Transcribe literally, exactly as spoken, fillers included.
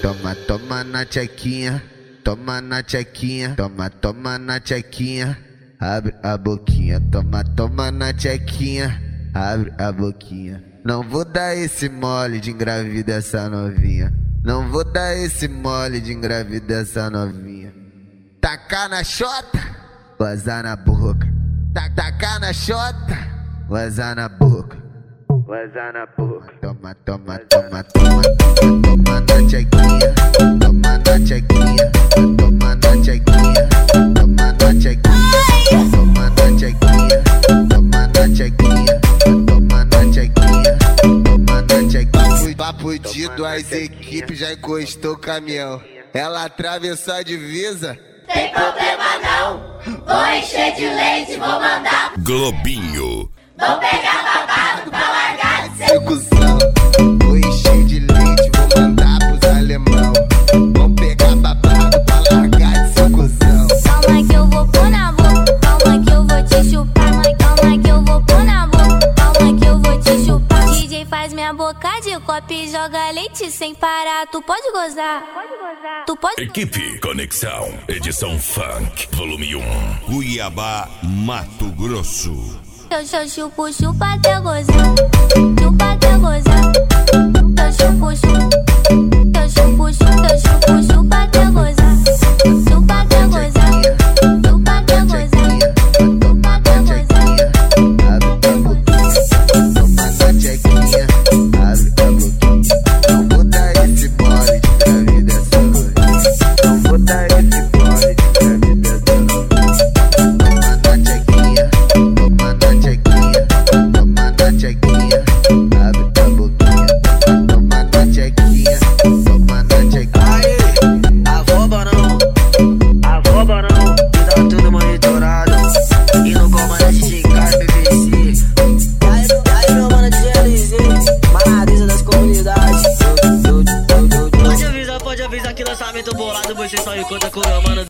toma, toma na tchequinha, toma na tchequinha, toma, toma na tchequinha, abre a boquinha, toma, toma na tchequinha, abre a boquinha. Não vou dar esse mole de engravidar essa novinha, não vou dar esse mole de engravidar essa novinha. Tacar na chota, gozar na boca, tacar na chota, gozar na boca, gozar na boca. Toma, toma, toma, toma, toma, toma na tchequinha, toma na tchequinha, toma na tchequinha, toma na tchequinha, toma na tchequinha, toma na tchequinha, toma na tchequinha, toma na tchequinha. Papo de duas equipes, já encostou o caminhão, ela atravessou a divisa. Tem problema não, vou encher de leite, vou mandar Globinho. Vou pegar babado pra largar de ser cuzão. Vou encher de leite, vou mandar pros alemão. Vou pegar babado pra largar de ser cuzão. Calma que eu vou pôr na boca, calma que eu vou te chupar. Calma que eu vou pôr na boca, calma que eu vou te chupar. D J faz minha boca de copo e joga leite sem parar. Tu pode gozar, pode gozar, tu pode. Equipe Conexão, edição Funk, volume um, Cuiabá, Mato Grosso. Eu, eu chupo, chupa até gozar, chupa até gozar. Eu chupo, chupa, eu chupo, chupa, eu chupo, chupa até gozar, chupa até gozar, chupa até gozar, chupa até gozar. Abre a boquinha, toma na tchequinha, abre a boquinha. Não vou dar esse mole de engravidar essa novinha, não vou dar esse mole de engravidar essa novinha. Toma na tchequinha, toma na tchequinha, toma na tchequinha, abre a boquinha, toma na tchequinha, toma na tchequinha. Aê, arroba não, arroba não, que tá tudo monitorado e não comanda de cara B V C. Aí, aí meu mano de G L Z, maravilha das comunidades. Pode avisar, pode avisar que lançamento bolado, você só encontra com o meu mano.